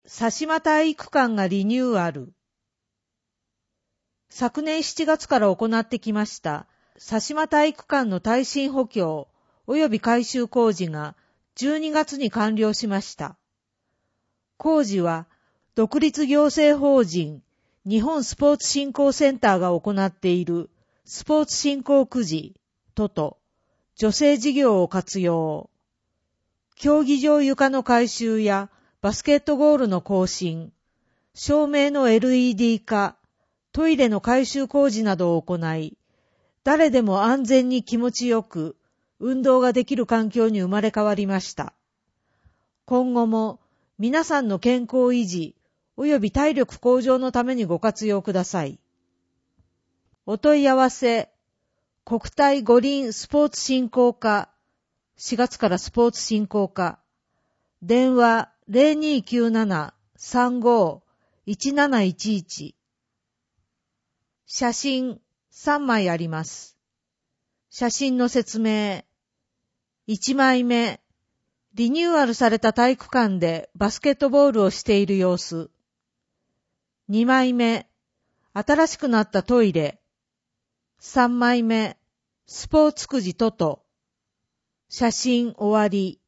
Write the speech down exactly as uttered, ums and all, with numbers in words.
佐島体育館がリニューアル。昨年しちがつから行ってきました佐島体育館の耐震補強及び改修工事がじゅうにがつに完了しました。工事は独立行政法人日本スポーツ振興センターが行っているスポーツ振興くじ等と女性事業を活用、競技場床の改修やバスケットゴールの更新、照明の エルイーディー 化、トイレの改修工事などを行い、誰でも安全に気持ちよく運動ができる環境に生まれ変わりました。今後も皆さんの健康維持及び体力向上のためにご活用ください。お問い合わせ、国体五輪スポーツ振興課、しがつからスポーツ振興課、電話 ゼロにーきゅうなな さんご いちなないちいち。写真さんまいあります。写真の説明。いちまいめ、リニューアルされた体育館でバスケットボールをしている様子。にまいめ、新しくなったトイレ。さんまいめ、スポーツくじ等々。写真終わり。